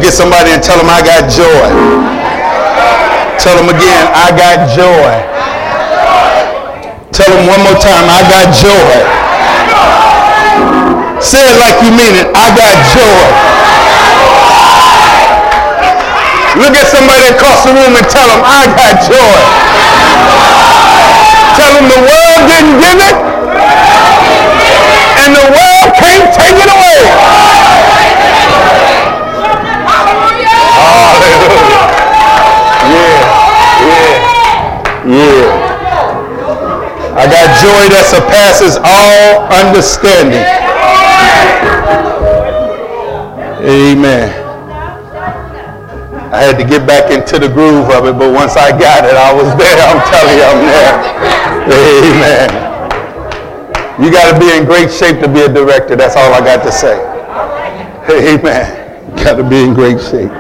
at somebody and tell them, I got joy. Tell them again, I got joy. Tell them one more time, I got joy. Say it like you mean it, I got joy. Look at somebody across the room and tell them, I got joy. Tell them the world didn't give it, and the world can't take it away. Hallelujah. Yeah. I got joy that surpasses all understanding. Amen. I had to get back into the groove of it, but once I got it, I was there. I'm telling you, I'm there. Amen. You got to be in great shape to be a director. That's all I got to say. Amen. Got to be in great shape.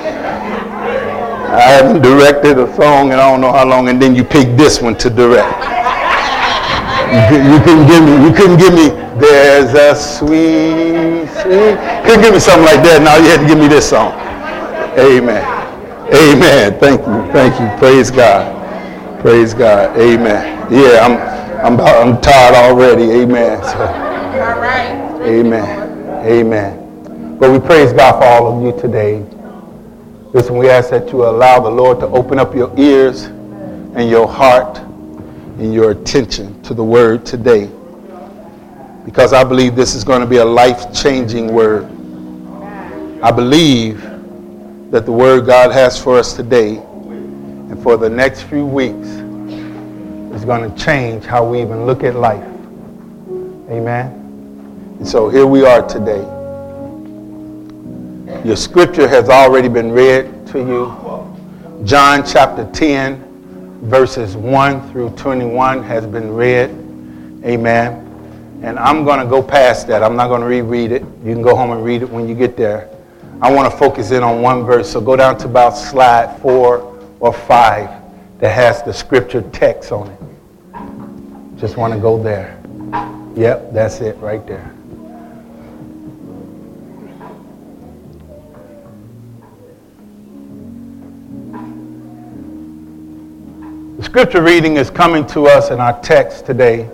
I haven't directed a song in I don't know how long, and then you pick this one to direct. You couldn't give me, there's a sweet. Couldn't give me something like that. Now you had to give me this song. Amen. Amen. Thank you. Praise God. Praise God. Amen. Yeah, I'm tired already. Amen. So, all right. Amen. Amen. But we praise God for all of you today. Listen, we ask that you allow the Lord to open up your ears and your heart and your attention to the word today. Because I believe this is going to be a life-changing word. I believe that the word God has for us today and for the next few weeks is going to change how we even look at life. Amen. And so here we are today. Your scripture has already been read to you. John chapter 10, verses 1 through 21 has been read. Amen. And I'm going to go past that. I'm not going to reread it. You can go home and read it when you get there. I want to focus in on one verse. So go down to about slide 4 or 5 that has the scripture text on it. Just want to go there. Yep, that's it right there. The scripture reading is coming to us in our text today.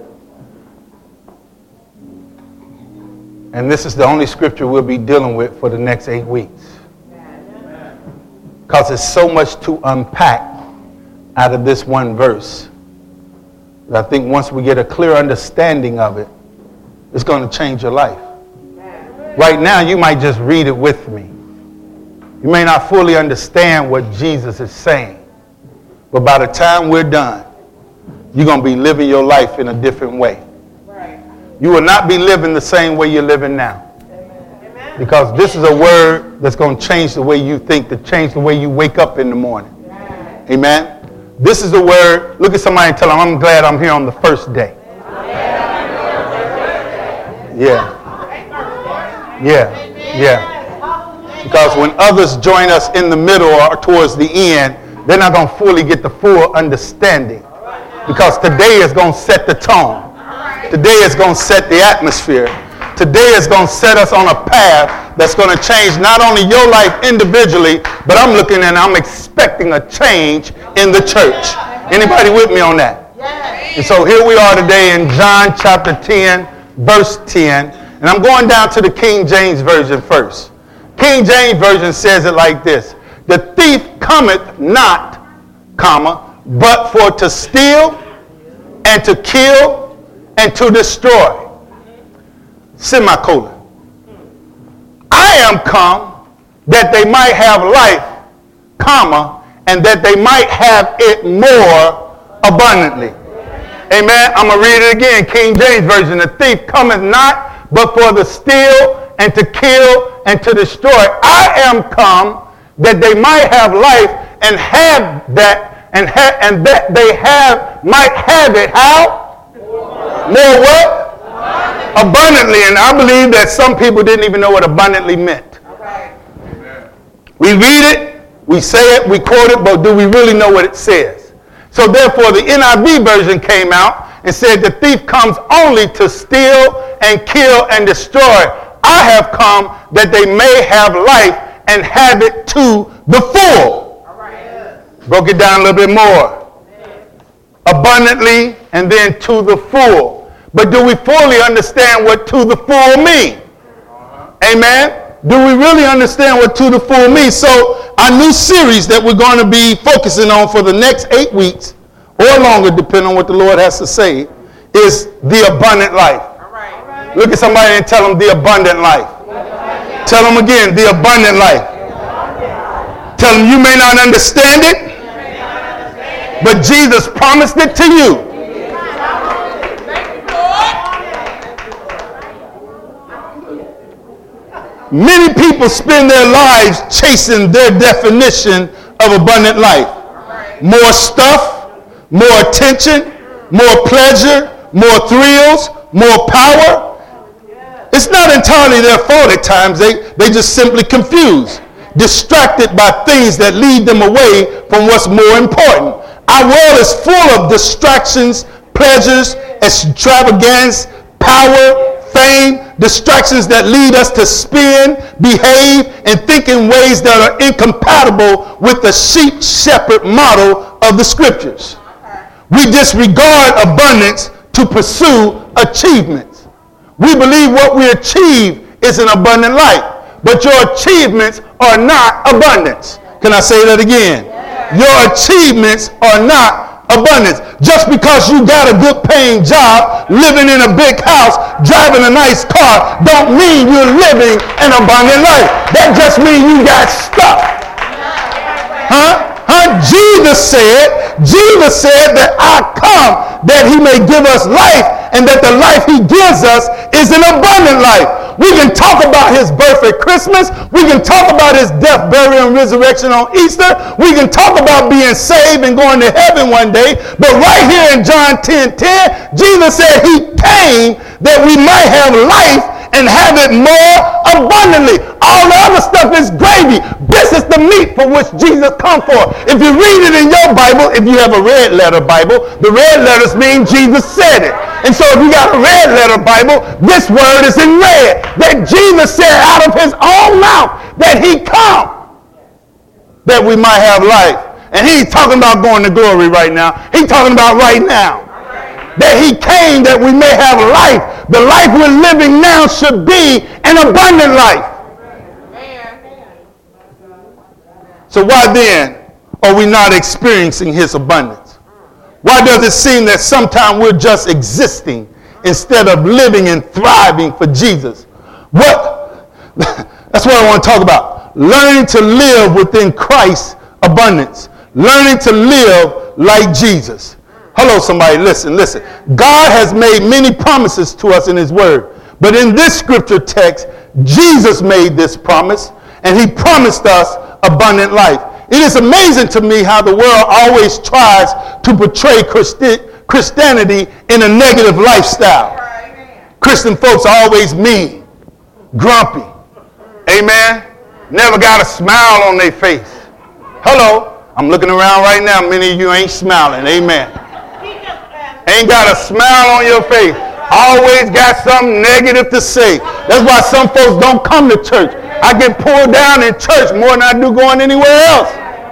And this is the only scripture we'll be dealing with for the next 8 weeks. Because there's so much to unpack out of this one verse. I think once we get a clear understanding of it, it's going to change your life. Right now, you might just read it with me. You may not fully understand what Jesus is saying. But by the time we're done, you're going to be living your life in a different way. Right. You will not be living the same way you're living now. Amen. Because this is a word that's going to change the way you think, to change the way you wake up in the morning. Right. Amen. This is a word. Look at somebody and tell them, I'm glad I'm here on the first day. Yeah. Because when others join us in the middle or towards the end, they're not going to fully get the full understanding. Because today is going to set the tone. Today is going to set the atmosphere. Today is going to set us on a path that's going to change not only your life individually, but I'm expecting a change in the church. Anybody with me on that? And so here we are today in John chapter 10, verse 10. And I'm going down to the King James Version first. King James Version says it like this. The thief cometh not, but for to steal and to kill and to destroy. Semicolon. I am come that they might have life, and that they might have it more abundantly. Amen. I'm going to read it again. King James Version. The thief cometh not, but for to steal and to kill and to destroy. I am come that they might have life and have that, and that they might have it how? More what? Abundantly. And I believe that some people didn't even know what abundantly meant. We read it, we say it, we quote it, but do we really know what it says? So therefore the NIV version came out and said the thief comes only to steal and kill and destroy. I have come that they may have life and have it to the full. Broke it down a little bit more. Abundantly and then to the full. But do we fully understand what to the full means? Amen? Do we really understand what to the full means? So our new series that we're going to be focusing on for the next 8 weeks or longer, depending on what the Lord has to say, is the abundant life. Look at somebody and tell them the abundant life. Tell them again, the abundant life. Tell them you may not understand it, but Jesus promised it to you. Many people spend their lives chasing their definition of abundant life. More stuff, more attention, more pleasure, more thrills, more power. It's not entirely their fault at times. They just simply confused, distracted by things that lead them away from what's more important. Our world is full of distractions, pleasures, extravagance, power, fame, distractions that lead us to spin, behave, and think in ways that are incompatible with the sheep-shepherd model of the scriptures. We disregard abundance to pursue achievements. We believe what we achieve is an abundant life, but your achievements are not abundance. Can I say that again? Your achievements are not abundance. Just because you got a good paying job, living in a big house, driving a nice car, don't mean you're living an abundant life. That just means you got stuff. Jesus said that I come that he may give us life, and that the life he gives us is an abundant life. We can talk about his birth at Christmas. We can talk about his death, burial, and resurrection on Easter. We can talk about being saved and going to heaven one day. But right here in John 10:10, Jesus said he came that we might have life and have it more abundantly. All the other stuff is gravy. This is the meat for which Jesus come for. If you read it in your Bible, if you have a red letter Bible, the red letters mean Jesus said it. And so if you got a red letter Bible, this word is in red. That Jesus said out of his own mouth that he come that we might have life. And he ain't talking about going to glory right now. He's talking about right now. That he came that we may have life. The life we're living now should be an abundant life. So why then are we not experiencing his abundance? Why does it seem that sometimes we're just existing instead of living and thriving for Jesus? That's what I want to talk about. Learning to live within Christ's abundance. Learning to live like Jesus. Hello, somebody, listen. God has made many promises to us in his word. But in this scripture text, Jesus made this promise, and he promised us abundant life. It is amazing to me how the world always tries to portray Christianity in a negative lifestyle. Christian folks are always mean, grumpy. Amen? Never got a smile on their face. Hello. I'm looking around right now. Many of you ain't smiling. Amen. Ain't got a smile on your face. Always got something negative to say. That's why some folks don't come to church. I get pulled down in church more than I do going anywhere else.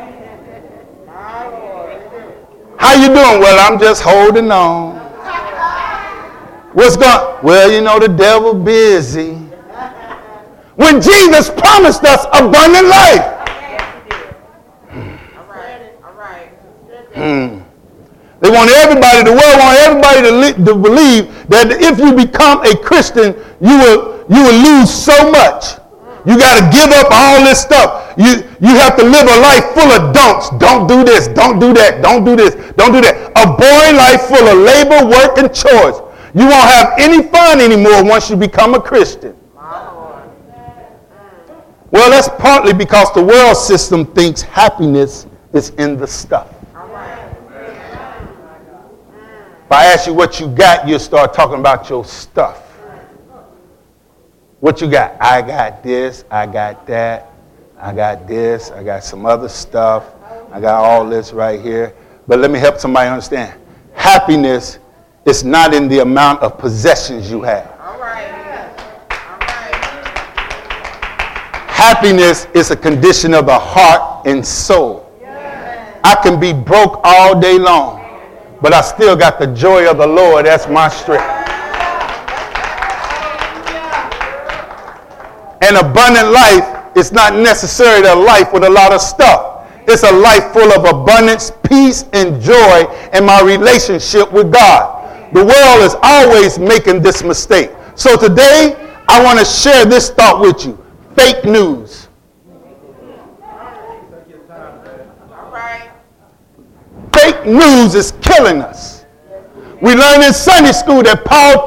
How you doing? Well, I'm just holding on. What's going? Well, you know, the devil busy. When Jesus promised us abundant life. They want everybody, the world want everybody to believe that if you become a Christian, you will lose so much. You got to give up all this stuff. You have to live a life full of don'ts. Don't do this. Don't do that. Don't do this. Don't do that. A boring life full of labor, work, and chores. You won't have any fun anymore once you become a Christian. Well, that's partly because the world system thinks happiness is in the stuff. If I ask you what you got, you'll start talking about your stuff. What you got? I got this, I got that, I got this, I got some other stuff, I got all this right here. But let me help somebody understand. Happiness is not in the amount of possessions you have. Happiness is a condition of the heart and soul. I can be broke all day long, but I still got the joy of the Lord. That's my strength. An abundant life is not necessarily a life with a lot of stuff. It's a life full of abundance, peace, and joy in my relationship with God. The world is always making this mistake. So today, I want to share this thought with you. Fake news. Fake news is killing us. We learned in Sunday school that Paul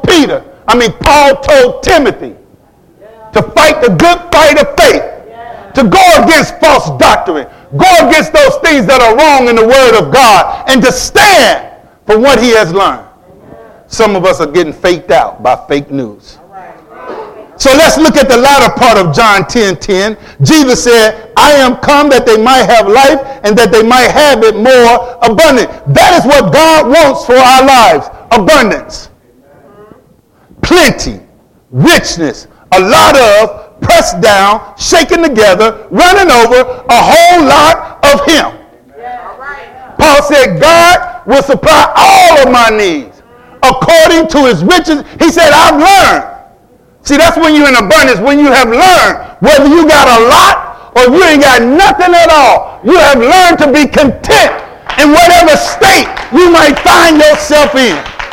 told Timothy to fight the good fight of faith, to go against false doctrine, go against those things that are wrong in the Word of God, and to stand for what he has learned. Some of us are getting faked out by fake news. So let's look at the latter part of John 10:10. Jesus said, I am come that they might have life and that they might have it more abundant. That is what God wants for our lives. Abundance. Plenty. Richness. A lot of, pressed down, shaken together, running over, a whole lot of him. Paul said, God will supply all of my needs according to his riches. He said, I've learned. See, that's when you're in abundance, when you have learned, whether you got a lot or you ain't got nothing at all, you have learned to be content in whatever state you might find yourself in.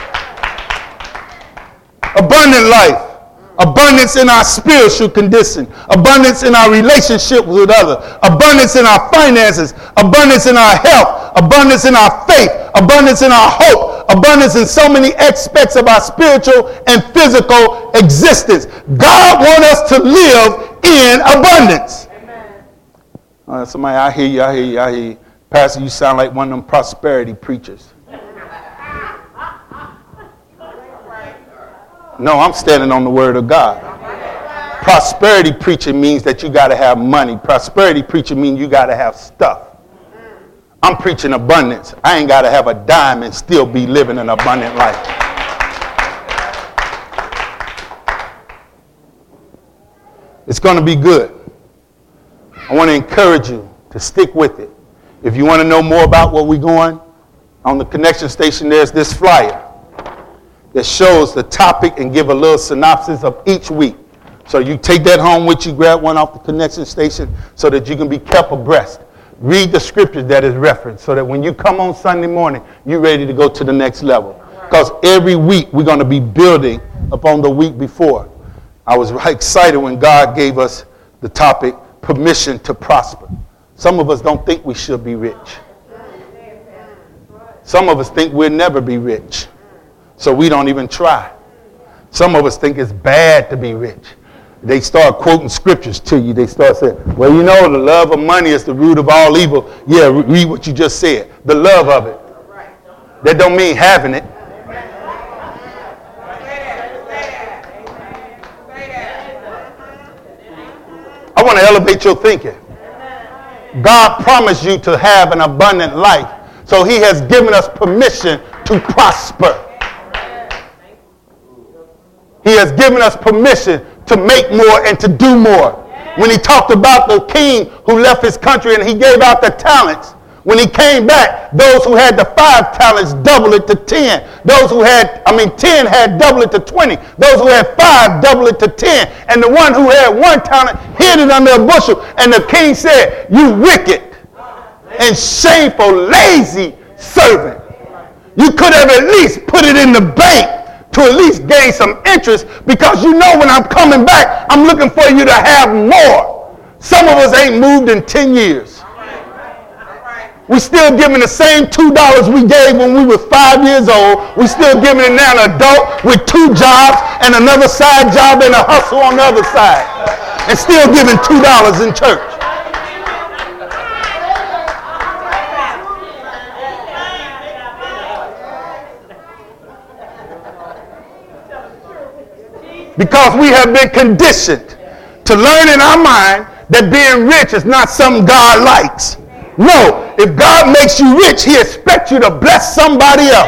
Abundant life. Abundance in our spiritual condition. Abundance in our relationship with others. Abundance in our finances. Abundance in our health. Abundance in our faith. Abundance in our hope. Abundance in so many aspects of our spiritual and physical existence. God wants us to live in abundance. Somebody, I hear you. Pastor, you sound like one of them prosperity preachers. No, I'm standing on the Word of God. Prosperity preaching means that you got to have money. Prosperity preaching means you got to have stuff. I'm preaching abundance. I ain't got to have a dime and still be living an abundant life. It's going to be good. I want to encourage you to stick with it. If you want to know more about what we're going, on the connection station, there's this flyer that shows the topic and give a little synopsis of each week. So you take that home with you, grab one off the connection station so that you can be kept abreast. Read the scriptures that is referenced so that when you come on Sunday morning, you're ready to go to the next level. Because every week we're going to be building upon the week before. I was excited when God gave us the topic, permission to prosper. Some of us don't think we should be rich. Some of us think we'll never be rich. So we don't even try. Some of us think it's bad to be rich. They start quoting scriptures to you. They start saying, well, you know, the love of money is the root of all evil. Yeah, read what you just said. The love of it. That don't mean having it. I want to elevate your thinking. God promised you to have an abundant life. So he has given us permission to prosper. He has given us permission to make more and to do more. When he talked about the king who left his country and he gave out the talents, when he came back, those who had the 5 talents doubled it to 10. Those who had, 10 had doubled it to 20. Those who had 5 doubled it to 10. And the one who had 1 talent hid it under a bushel. And the king said, you wicked and shameful, lazy servant. You could have at least put it in the bank to at least gain some interest, because you know when I'm coming back, I'm looking for you to have more. Some of us ain't moved in 10 years. We still giving the same $2 we gave when we were 5 years old. We still giving it now an adult with 2 jobs and another side job and a hustle on the other side. And still giving $2 in church. Because we have been conditioned to learn in our mind that being rich is not something God likes. No, if God makes you rich, he expects you to bless somebody else.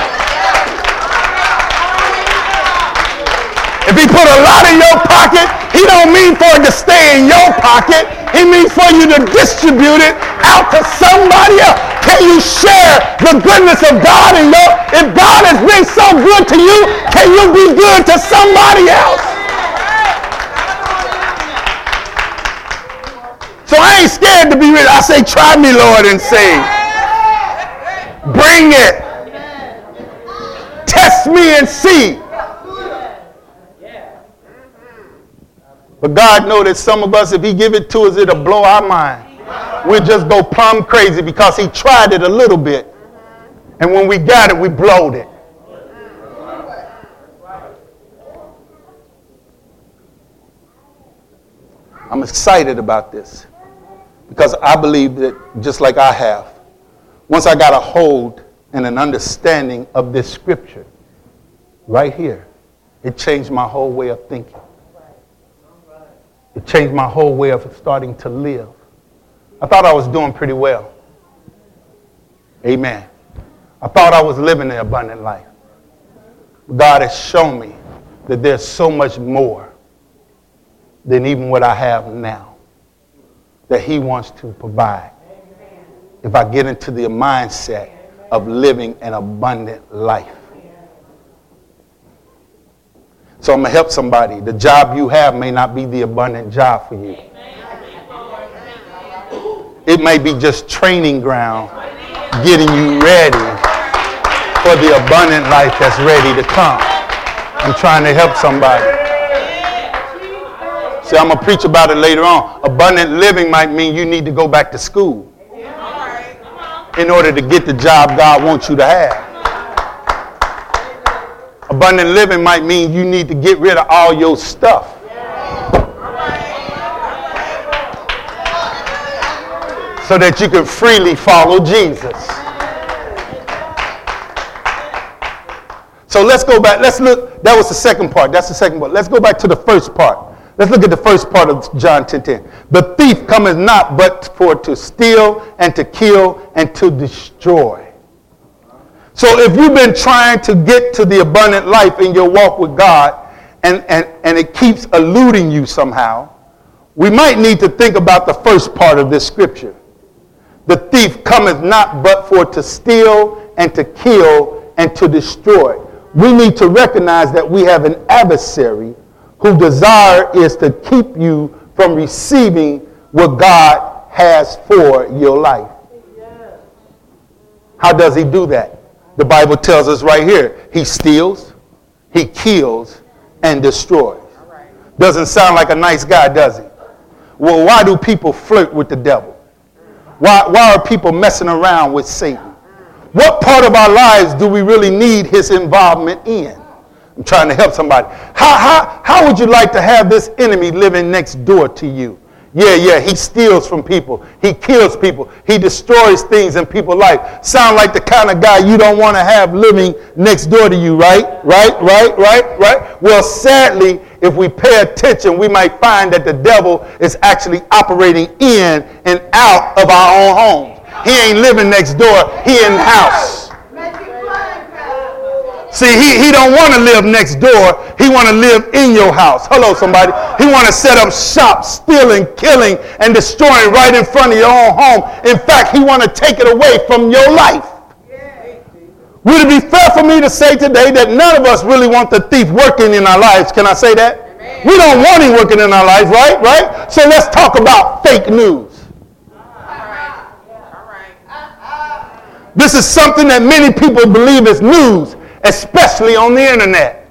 If he put a lot in your pocket, He don't mean for it to stay in your pocket. He means for you to distribute it out to somebody else. Can you share the goodness of God in your? If God has been so good to you, can you be good to somebody else? So I ain't scared to be rich. I say, try me, Lord, and see. Bring it. Test me and see. But God knows that some of us, if he give it to us, it'll blow our mind. We'll just go plumb crazy because he tried it a little bit. And when we got it, we blowed it. I'm excited about this because I believe that just like I have, once I got a hold and an understanding of this scripture right here, it changed my whole way of thinking. It changed my whole way of starting to live. I thought I was doing pretty well. Amen. I thought I was living the abundant life. God has shown me that there's so much more than even what I have now that he wants to provide. If I get into the mindset of living an abundant life. So I'm going to help somebody. The job you have may not be the abundant job for you. It may be just training ground getting you ready for the abundant life that's ready to come. I'm trying to help somebody. See, I'm going to preach about it later on. Abundant living might mean you need to go back to school in order to get the job God wants you to have. Abundant living might mean you need to get rid of all your stuff. So that you can freely follow Jesus. So let's go back. Let's look. That was the second part. That's the second part. Let's go back to the first part. Let's look at the first part of John 10:10. The thief cometh not but for to steal and to kill and to destroy. So if you've been trying to get to the abundant life in your walk with God and it keeps eluding you somehow, we might need to think about the first part of this scripture. The thief cometh not but for to steal and to kill and to destroy. We need to recognize that we have an adversary whose desire is to keep you from receiving what God has for your life. How does he do that? The Bible tells us right here, he steals, he kills, and destroys. Doesn't sound like a nice guy, does he? Well, why do people flirt with the devil? Why are people messing around with Satan? What part of our lives do we really need his involvement in? I'm trying to help somebody. How would you like to have this enemy living next door to you? Yeah, he steals from people. He kills people. He destroys things in people's life. Sound like the kind of guy you don't want to have living next door to you, right? Right? Well, sadly, if we pay attention, we might find that the devil is actually operating in and out of our own homes. He ain't living next door. He in the house. See, he don't want to live next door. He want to live in your house. Hello, somebody. He want to set up shop, stealing, killing, and destroying right in front of your own home. In fact, he want to take it away from your life. Would it be fair for me to say today that none of us really want the thief working in our lives? Can I say that? Amen. We don't want him working in our lives, right? So let's talk about fake news. This is something that many people believe is news, especially on the internet.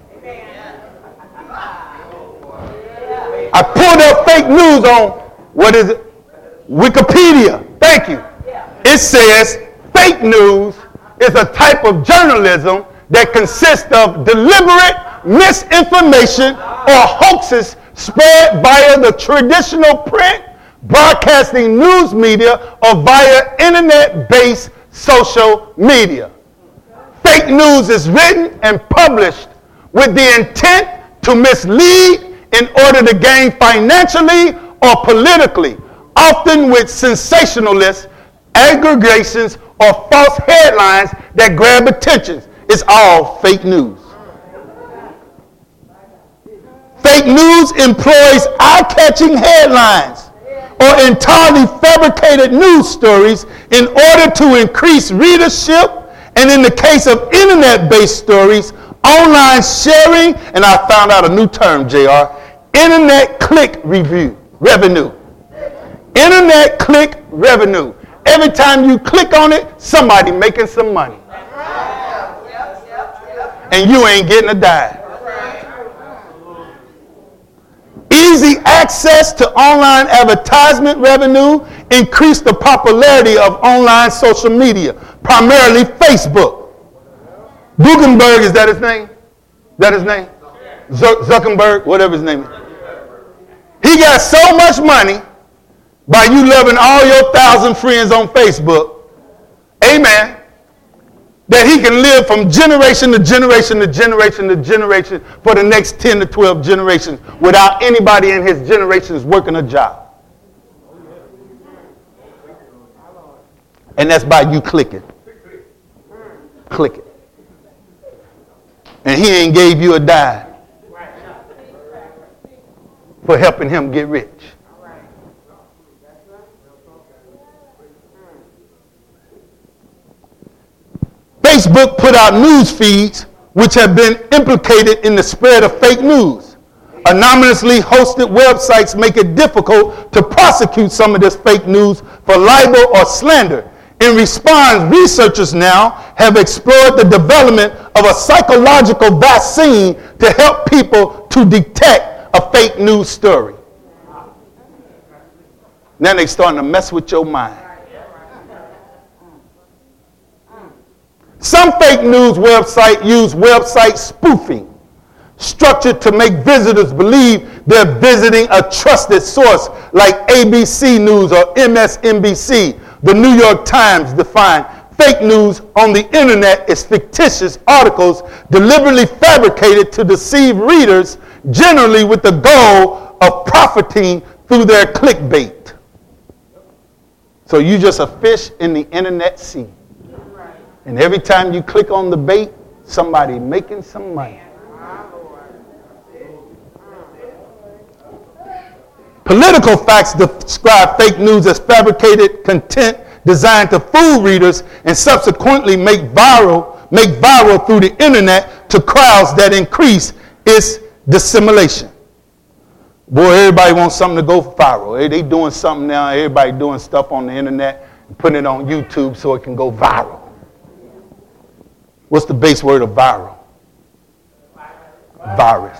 I pulled up fake news on, what is it? Wikipedia. Thank you. It says fake news is a type of journalism that consists of deliberate misinformation or hoaxes spread via the traditional print, broadcasting news media, or via internet-based social media. Fake news is written and published with the intent to mislead in order to gain financially or politically, often with sensationalist aggregations or false headlines that grab attention. It's all fake news. Fake news employs eye-catching headlines or entirely fabricated news stories in order to increase readership, and in the case of internet-based stories, online sharing, and I found out a new term, JR, internet click revenue. Internet click revenue. Every time you click on it, somebody making some money. And you ain't getting a dime. Easy access to online advertisement revenue increased the popularity of online social media, primarily Facebook. Zuckerberg, is that his name? Zuckerberg, whatever his name is. He got so much money by you loving all your 1,000 friends on Facebook, amen, that he can live from generation to generation to generation to generation for the next 10 to 12 generations without anybody in his generations working a job. And that's by you clicking. Click it. And he ain't gave you a dime for helping him get rich. Facebook put out news feeds which have been implicated in the spread of fake news. Anonymously hosted websites make it difficult to prosecute some of this fake news for libel or slander. In response, researchers now have explored the development of a psychological vaccine to help people to detect a fake news story. Now they're starting to mess with your mind. Some fake news websites use website spoofing, structured to make visitors believe they're visiting a trusted source like ABC News or MSNBC. The New York Times defined fake news on the internet as fictitious articles deliberately fabricated to deceive readers, generally with the goal of profiting through their clickbait. So you just a fish in the internet sea. And every time you click on the bait, somebody making some money. Political facts describe fake news as fabricated content designed to fool readers and subsequently make viral through the internet to crowds that increase its dissemination. Boy, everybody wants something to go viral. They doing something now. Everybody doing stuff on the internet and putting it on YouTube so it can go viral. What's the base word of viral? Virus.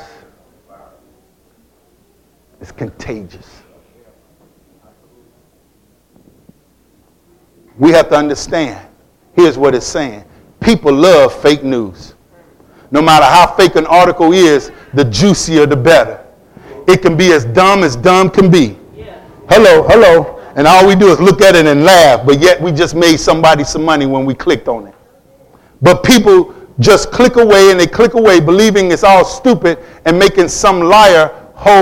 It's contagious. We have to understand. Here's what it's saying. People love fake news. No matter how fake an article is, the juicier the better. It can be as dumb can be. Hello. And all we do is look at it and laugh, but yet we just made somebody some money when we clicked on it. But people just click away and they click away believing it's all stupid and making some liar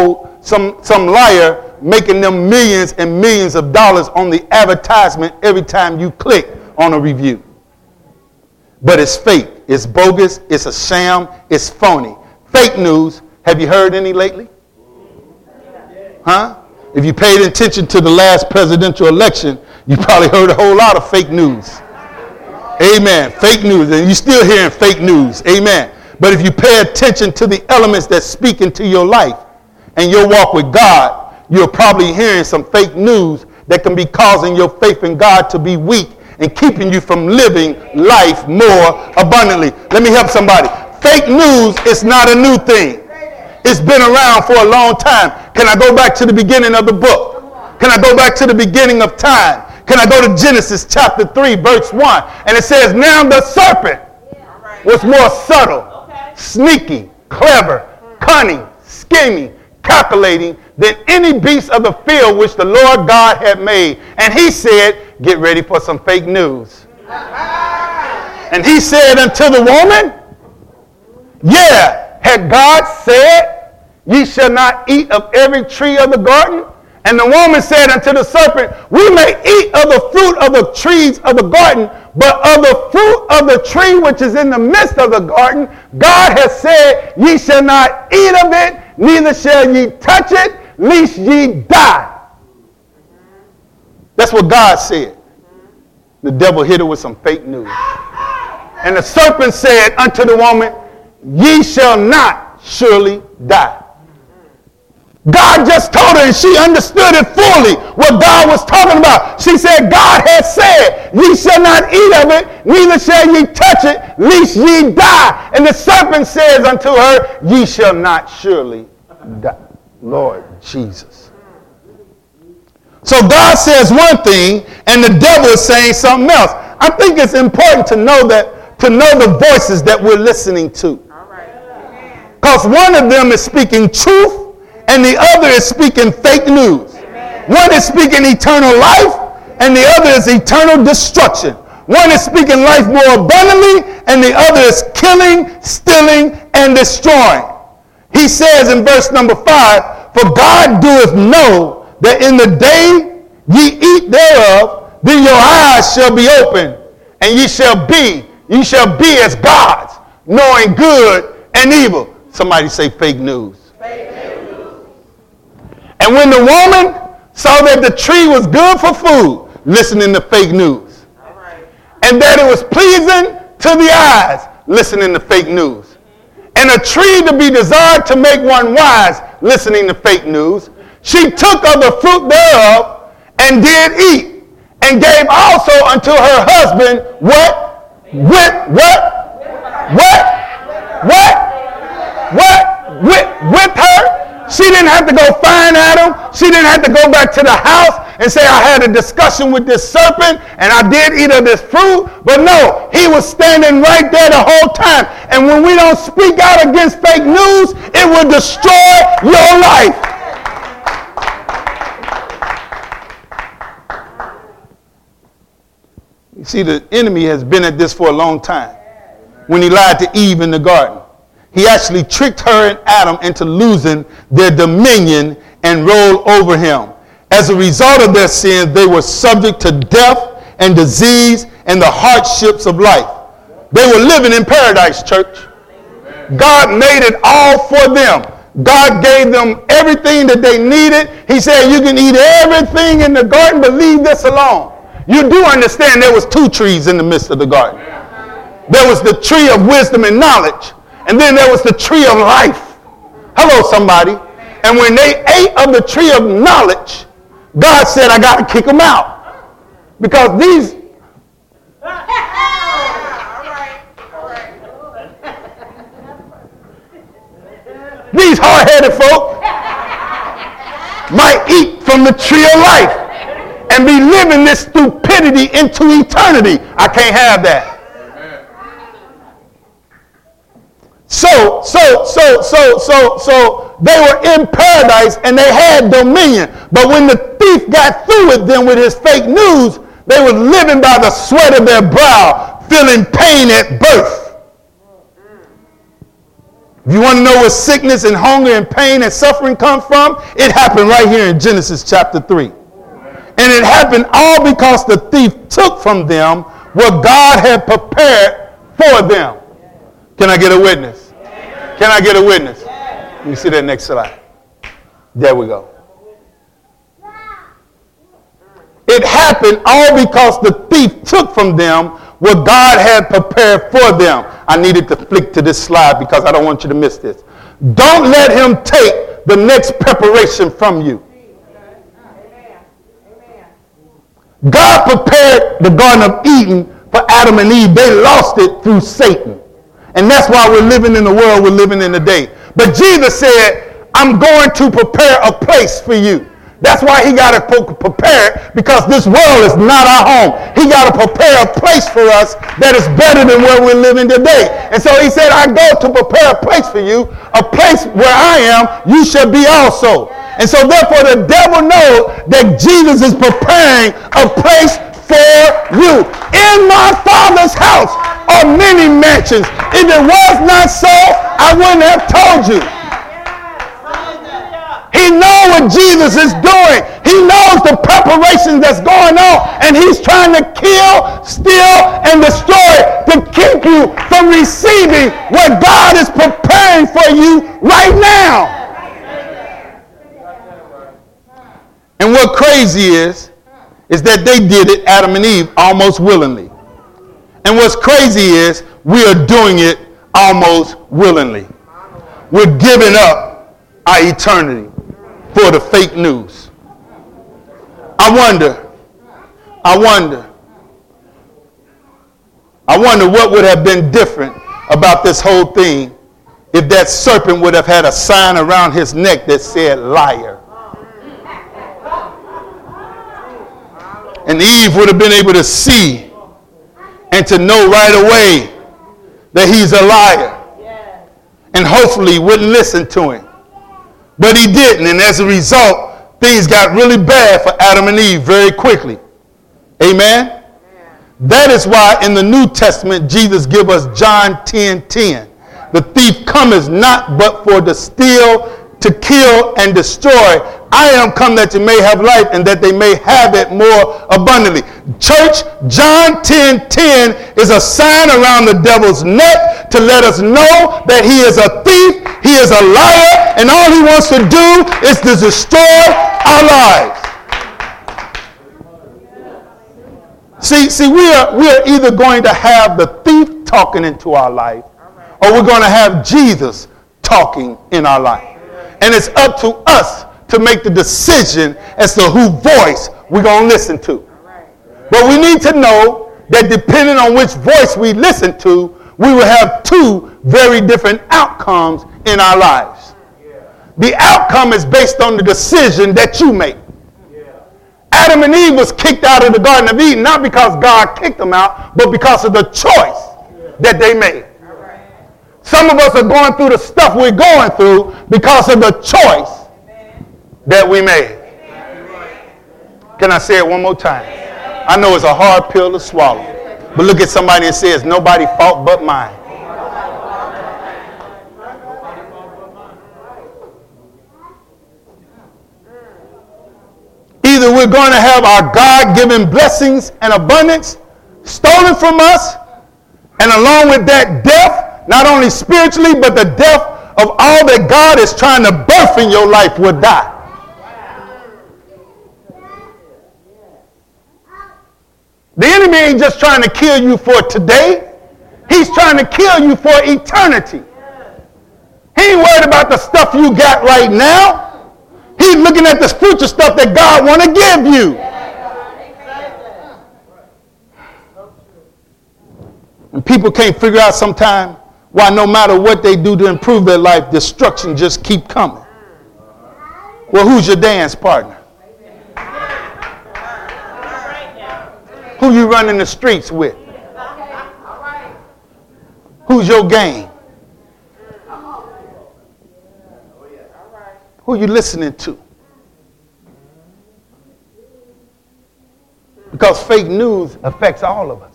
making them millions and millions of dollars on the advertisement every time you click on a review. But it's fake, it's bogus, it's a sham, it's phony. Fake news, have you heard any lately? Huh? If you paid attention to the last presidential election, you probably heard a whole lot of fake news. Amen. Fake news. And you're still hearing fake news. Amen. But if you pay attention to the elements that speak into your life and your walk with God, you're probably hearing some fake news that can be causing your faith in God to be weak and keeping you from living life more abundantly. Let me help somebody. Fake news is not a new thing. It's been around for a long time. Can I go back to the beginning of the book? Can I go back to the beginning of time? Can I go to Genesis chapter 3, verse 1? And it says, now the serpent was more subtle, sneaky, clever, cunning, scheming, calculating than any beast of the field which the Lord God had made. And he said, get ready for some fake news. And he said unto the woman, yeah, had God said, ye shall not eat of every tree of the garden? And the woman said unto the serpent, we may eat of the fruit of the trees of the garden, but of the fruit of the tree which is in the midst of the garden, God has said, ye shall not eat of it, neither shall ye touch it, lest ye die. That's what God said. The devil hit her with some fake news. And the serpent said unto the woman, ye shall not surely die. God just told her, and she understood it fully, what God was talking about. She said, God has said, ye shall not eat of it, neither shall ye touch it, lest ye die. And the serpent says unto her, ye shall not surely die. Lord Jesus. So God says one thing, and the devil is saying something else. I think it's important to know the voices that we're listening to. Because one of them is speaking truth, and the other is speaking fake news. One is speaking eternal life, and the other is eternal destruction. One is speaking life more abundantly, and the other is killing, stealing, and destroying. He says in verse number 5, for God doeth know that in the day ye eat thereof, then your eyes shall be opened, and ye shall be as gods, knowing good and evil. Somebody say fake news. And when the woman saw that the tree was good for food, listening to fake news, and that it was pleasing to the eyes, listening to fake news, and a tree to be desired to make one wise, listening to fake news, she took of the fruit thereof and did eat, and gave also unto her husband what? With her. She didn't have to go find Adam. She didn't have to go back to the house and say, I had a discussion with this serpent and I did eat of this fruit. But no, he was standing right there the whole time. And when we don't speak out against fake news, it will destroy your life. You see, the enemy has been at this for a long time. When he lied to Eve in the garden, he actually tricked her and Adam into losing their dominion and rule over him. As a result of their sins, they were subject to death and disease and the hardships of life. They were living in paradise, church. God made it all for them. God gave them everything that they needed. He said, you can eat everything in the garden, but leave this alone. You do understand there was two trees in the midst of the garden. There was the tree of wisdom and knowledge. And then there was the tree of life. Hello, somebody. And when they ate of the tree of knowledge, God said, I got to kick them out. Because these... These hard-headed folk might eat from the tree of life and be living this stupidity into eternity. I can't have that. So they were in paradise and they had dominion. But when the thief got through with them with his fake news, they were living by the sweat of their brow, feeling pain at birth. If you want to know where sickness and hunger and pain and suffering come from, it happened right here in Genesis chapter 3. And it happened all because the thief took from them what God had prepared for them. Can I get a witness? Can I get a witness? Let me see that next slide. There we go. It happened all because the thief took from them what God had prepared for them. I needed to flick to this slide because I don't want you to miss this. Don't let him take the next preparation from you. God prepared the Garden of Eden for Adam and Eve. They lost it through Satan. And that's why we're living in the world we're living in today. But Jesus said, I'm going to prepare a place for you. That's why he got to prepare it, because this world is not our home. He got to prepare a place for us that is better than where we're living today. And so he said, I go to prepare a place for you, a place where I am, you shall be also. And so therefore the devil knows that Jesus is preparing a place for you. In my Father's house are many mansions. If it was not so, I wouldn't have told you. He knows what Jesus is doing. He knows the preparations that's going on, and he's trying to kill, steal, and destroy to keep you from receiving what God is preparing for you right now. And what crazy is that they did it, Adam and Eve, almost willingly. And what's crazy is we are doing it almost willingly. We're giving up our eternity for the fake news. I wonder what would have been different about this whole thing if that serpent would have had a sign around his neck that said liar. And Eve would have been able to see and to know right away that he's a liar. And hopefully wouldn't listen to him. But he didn't, and as a result, things got really bad for Adam and Eve very quickly. Amen? That is why in the New Testament, Jesus gives us John 10:10. The thief cometh not but for to steal, to kill, and destroy. I am come that you may have life and that they may have it more abundantly. Church, John 10:10 is a sign around the devil's neck to let us know that he is a thief, he is a liar, and all he wants to do is to destroy our lives. See, we are either going to have the thief talking into our life, or we're going to have Jesus talking in our life. And it's up to us to make the decision as to whose voice we're going to listen to. But we need to know that depending on which voice we listen to, we will have two very different outcomes in our lives. The outcome is based on the decision that you make. Adam and Eve was kicked out of the Garden of Eden, not because God kicked them out, but because of the choice that they made. Some of us are going through the stuff we're going through because of the choice that we made. Can I say it one more time? I know it's a hard pill to swallow, but look at somebody and say, it's nobody's fault but mine. Either we're going to have our God-given blessings and abundance stolen from us, and along with that death, not only spiritually, but the death of all that God is trying to birth in your life will die. The enemy ain't just trying to kill you for today. He's trying to kill you for eternity. He ain't worried about the stuff you got right now. He's looking at the future stuff that God want to give you. And people can't figure out sometimes why no matter what they do to improve their life, destruction just keep coming. Well, who's your dance partner? Who you running the streets with? Who's your gang? Who you listening to? Because fake news affects all of us.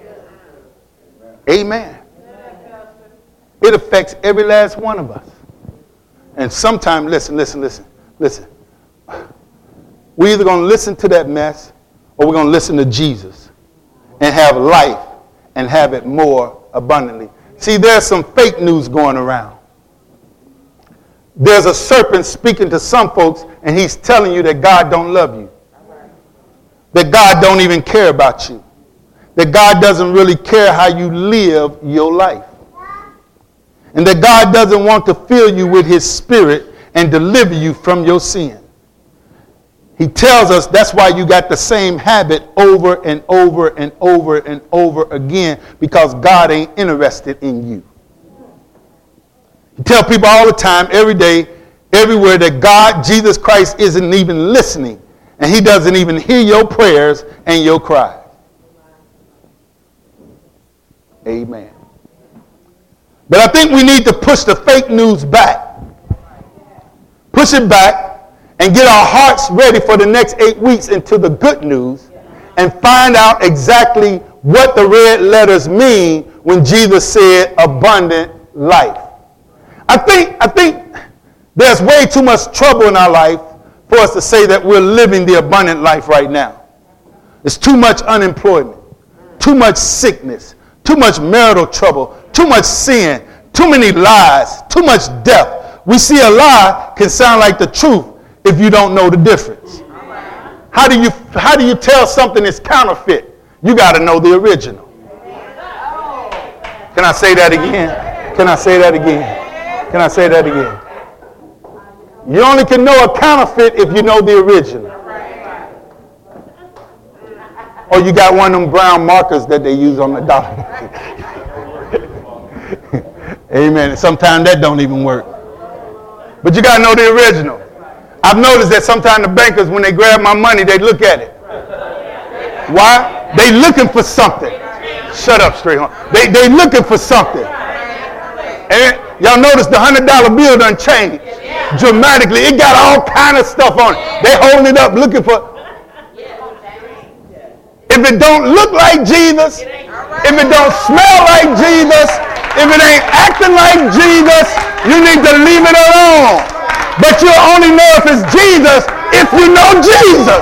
Amen. It affects every last one of us. And sometimes, listen. We're either going to listen to that mess or we're going to listen to Jesus and have life and have it more abundantly. See, there's some fake news going around. There's a serpent speaking to some folks and he's telling you that God don't love you. That God don't even care about you. That God doesn't really care how you live your life. And that God doesn't want to fill you with his spirit and deliver you from your sin. He tells us that's why you got the same habit over and over and over and over again, because God ain't interested in you. You tell people all the time, every day, everywhere, that God, Jesus Christ, isn't even listening. And he doesn't even hear your prayers and your cries. Amen. But I think we need to push the fake news back. Push it back and get our hearts ready for the next 8 weeks into the good news and find out exactly what the red letters mean when Jesus said abundant life. I think there's way too much trouble in our life for us to say that we're living the abundant life right now. There's too much unemployment, too much sickness, too much marital trouble, too much sin, too many lies, too much death. We see a lie can sound like the truth if you don't know the difference. How do you tell something is counterfeit? You got to know the original. Can I say that again? Can I say that again? Can I say that again? You only can know a counterfeit if you know the original. Or you got one of them brown markers that they use on the dollar. Amen. Sometimes that don't even work. But you got to know the original. I've noticed that sometimes the bankers, when they grab my money, they look at it. Why? They looking for something. Shut up, straight home. They looking for something. And y'all notice the $100 bill done changed dramatically. It got all kind of stuff on it. They holding it up looking for. If it don't look like Jesus, if it don't smell like Jesus, if it ain't acting like Jesus, you need to leave it alone. But you'll only know if it's Jesus if you know Jesus.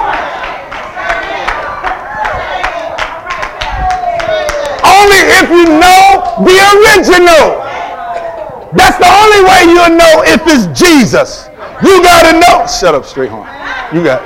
Only if you know the original. That's the only way you'll know if it's Jesus. You got to know. Shut up, straight horn. You got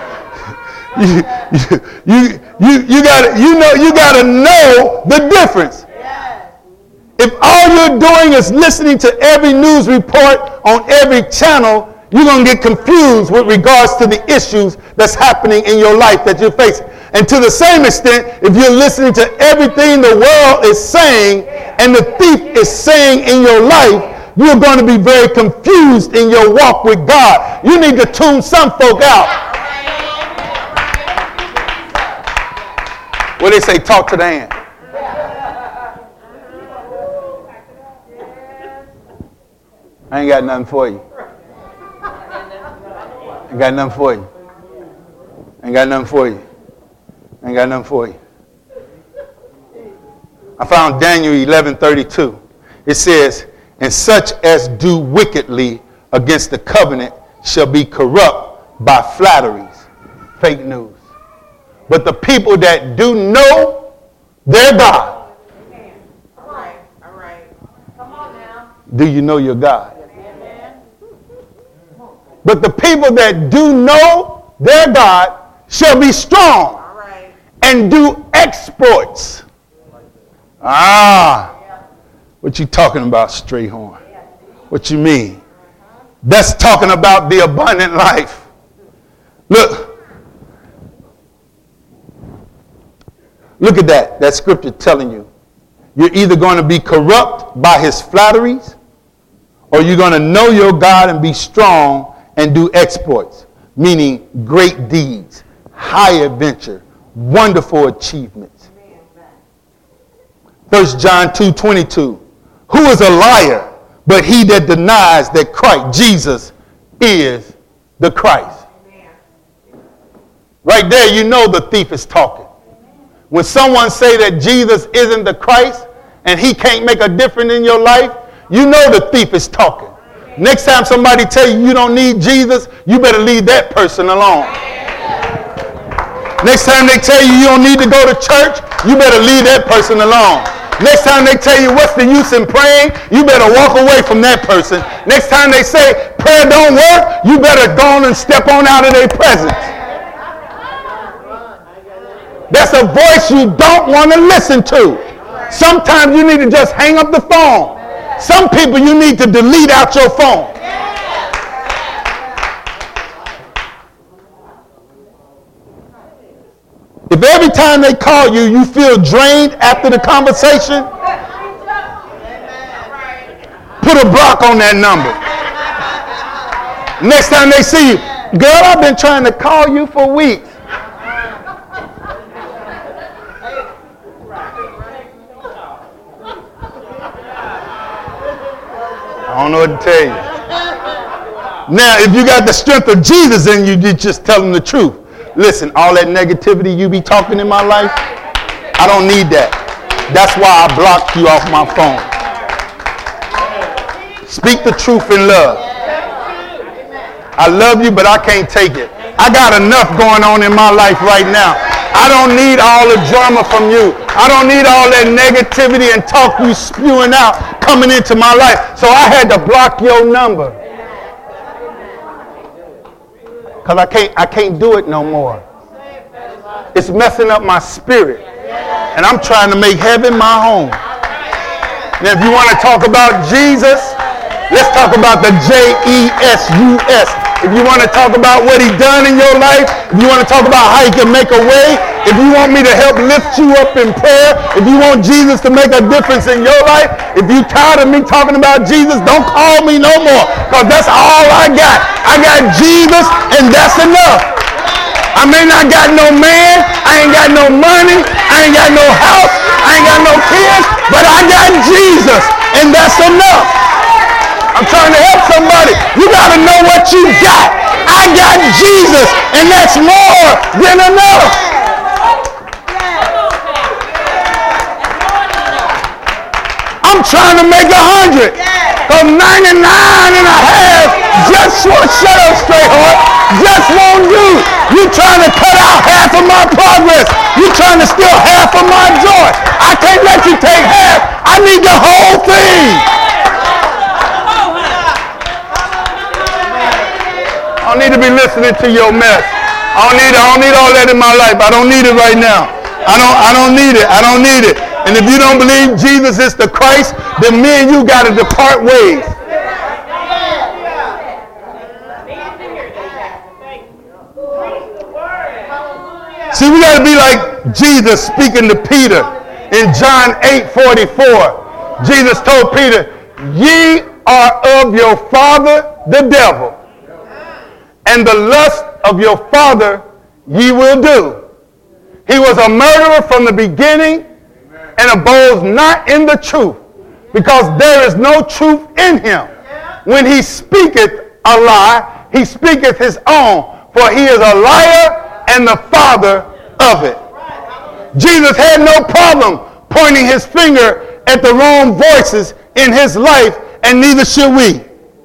you got to know the difference. If all you're doing is listening to every news report on every channel, you're going to get confused with regards to the issues that's happening in your life that you're facing. And to the same extent, if you're listening to everything the world is saying and the thief is saying in your life, you're going to be very confused in your walk with God. You need to tune some folk out. What they say, talk to the hand. I ain't got nothing for you. Ain't got nothing for you. Ain't got nothing for you. Ain't got nothing for you. I found Daniel 11:32. It says, and such as do wickedly against the covenant shall be corrupt by flatteries. Fake news. But the people that do know their God. All right. Come on now. Do you know your God? But the people that do know their God shall be strong and do exploits. What you talking about, straight horn? What you mean? That's talking about the abundant life. Look at that. That scripture telling you. You're either going to be corrupt by his flatteries, or you're going to know your God and be strong and do exploits, meaning great deeds, high adventure, wonderful achievements. 1 John 2:22. Who is a liar but he that denies that Christ, Jesus, is the Christ? Right there, you know the thief is talking. When someone say that Jesus isn't the Christ and he can't make a difference in your life, you know the thief is talking. Next time somebody tell you you don't need Jesus, you better leave that person alone. Next time they tell you don't need to go to church, you better leave that person alone. Next time they tell you what's the use in praying, you better walk away from that person. Next time they say prayer don't work, you better go on and step on out of their presence. That's a voice you don't want to listen to. Sometimes you need to just hang up the phone. Some people you need to delete out your phone. If every time they call you, you feel drained after the conversation, put a block on that number. Next time they see you, girl, I've been trying to call you for weeks. I don't know what to tell you. Now, if you got the strength of Jesus in you, you just tell them the truth. Listen, all that negativity you be talking in my life, I don't need that. That's why I blocked you off my phone. Speak the truth in love. I love you, but I can't take it. I got enough going on in my life right now. I don't need all the drama from you. I don't need all that negativity and talk you spewing out coming into my life. So I had to block your number. Because I can't do it no more. It's messing up my spirit. And I'm trying to make heaven my home. Now, if you want to talk about Jesus, let's talk about the Jesus. If you want to talk about what he done in your life, if you want to talk about how he can make a way, if you want me to help lift you up in prayer, if you want Jesus to make a difference in your life, if you tired of me talking about Jesus, don't call me no more, because that's all I got. I got Jesus, and that's enough. I may not got no man, I ain't got no money, I ain't got no house, I ain't got no kids, but I got Jesus, and that's enough. I'm trying to help somebody. You got to know what you got. I got Jesus, and that's more than enough. I'm trying to make 100. Because 99 and a half just won't shut up straight heart. Just won't do. You trying to cut out half of my progress. You trying to steal half of my joy. I can't let you take half. I need the whole thing. I don't need to be listening to your mess. I don't need all that in my life. I don't need it right now. I don't need it. I don't need it. And if you don't believe Jesus is the Christ, then me and you got to depart ways. See, we got to be like Jesus speaking to Peter in John 8:44. Jesus told Peter, ye are of your father, the devil. And the lust of your father ye will do. He was a murderer from the beginning and abodes not in the truth, because there is no truth in him. When he speaketh a lie, he speaketh his own, for he is a liar and the father of it. Jesus had no problem pointing his finger at the wrong voices in his life, and neither should we.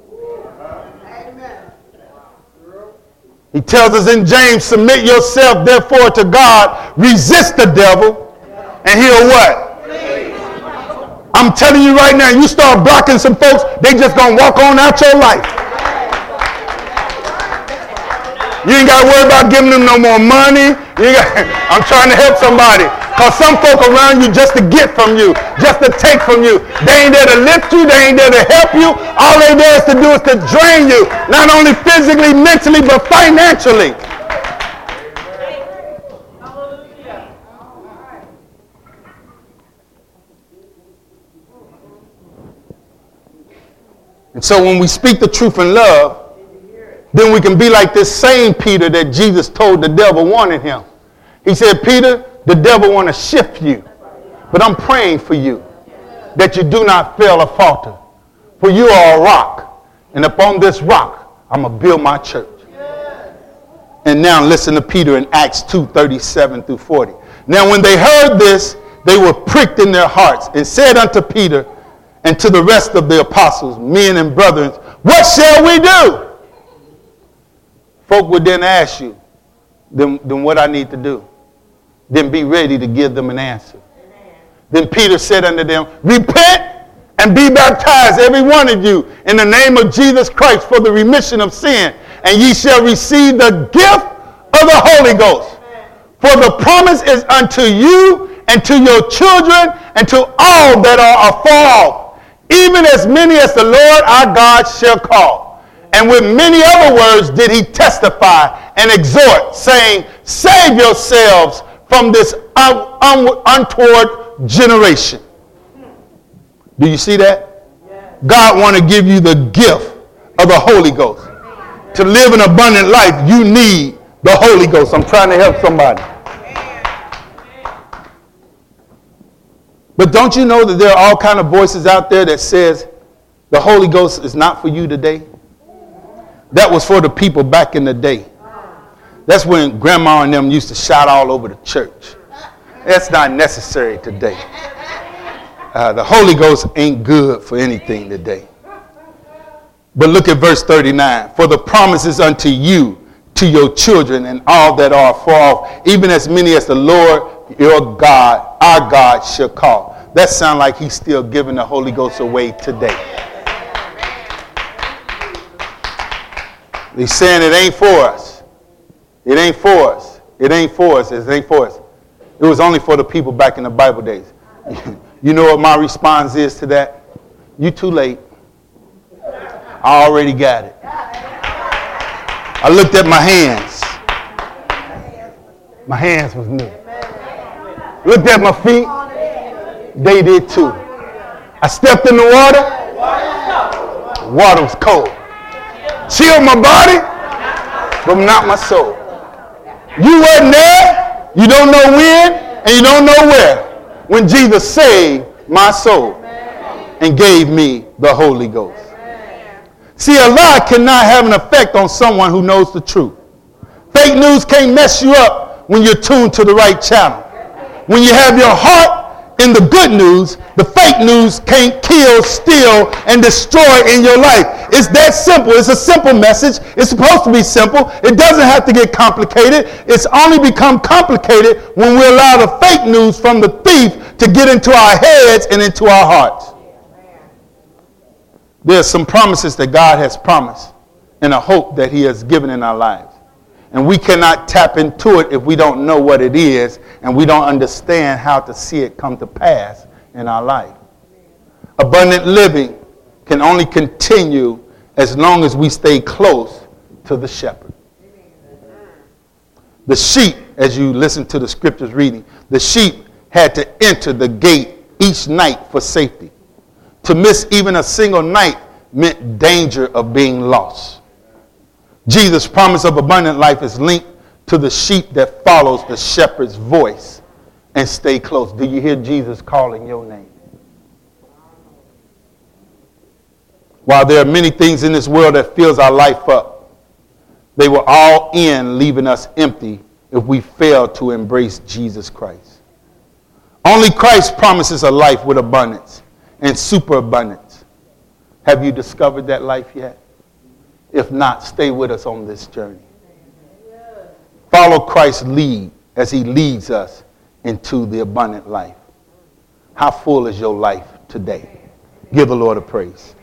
He tells us in James, submit yourself therefore to God, resist the devil, and he'll what? Please. I'm telling you right now, you start blocking some folks, they just gonna walk on out your life. You ain't got to worry about giving them no more money. I'm trying to help somebody. Because some folk around you just to get from you, just to take from you. They ain't there to lift you. They ain't there to help you. All they there is to do is to drain you. Not only physically, mentally, but financially. And so when we speak the truth in love, then we can be like this same Peter that Jesus told the devil wanted him. He said, Peter, the devil want to shift you. But I'm praying for you that you do not fail or falter. For you are a rock. And upon this rock, I'm going to build my church. And now listen to Peter in Acts 2:37 through 40. Now when they heard this, they were pricked in their hearts and said unto Peter and to the rest of the apostles, men and brethren, what shall we do? Folk would then ask you, then what I need to do. Then be ready to give them an answer. Amen. Then Peter said unto them, repent and be baptized, every one of you, in the name of Jesus Christ for the remission of sin, and ye shall receive the gift of the Holy Ghost. Amen. For the promise is unto you and to your children and to all that are afar off, even as many as the Lord our God shall call. And with many other words did he testify and exhort, saying, save yourselves from this untoward generation. Do you see that? Yes. God want to give you the gift of the Holy Ghost. Yes. To live an abundant life, you need the Holy Ghost. I'm trying to help somebody. But don't you know that there are all kind of voices out there that says the Holy Ghost is not for you today? That was for the people back in the day. That's when grandma and them used to shout all over the church. That's not necessary today. The Holy Ghost ain't good for anything today. But look at verse 39. For the promises unto you, to your children, and all that are far off, even as many as the Lord your God, our God, shall call. That sounds like he's still giving the Holy Ghost away today. He's saying it ain't for us. It ain't for us. It ain't for us. It ain't for us. It was only for the people back in the Bible days. You know what my response is to that? You too late. I already got it. I looked at my hands. My hands was new. Looked at my feet. They did too. I stepped in the water. Water was cold. Chilled my body, but not my soul. You wasn't there. You don't know when, and you don't know where. When Jesus saved my soul and gave me the Holy Ghost. See, a lie cannot have an effect on someone who knows the truth. Fake news can't mess you up when you're tuned to the right channel. When you have your heart in the good news, the fake news can't kill, steal, and destroy in your life. It's that simple. It's a simple message. It's supposed to be simple. It doesn't have to get complicated. It's only become complicated when we allow the fake news from the thief to get into our heads and into our hearts. There's some promises that God has promised and a hope that he has given in our lives. And we cannot tap into it if we don't know what it is and we don't understand how to see it come to pass in our life. Abundant living can only continue as long as we stay close to the shepherd. The sheep, as you listen to the scriptures reading, the sheep had to enter the gate each night for safety. To miss even a single night meant danger of being lost. Jesus' promise of abundant life is linked to the sheep that follows the shepherd's voice and stay close. Do you hear Jesus calling your name? While there are many things in this world that fills our life up, they will all end leaving us empty if we fail to embrace Jesus Christ. Only Christ promises a life with abundance and superabundance. Have you discovered that life yet? If not, stay with us on this journey. Follow Christ's lead as he leads us into the abundant life. How full is your life today? Give the Lord a praise.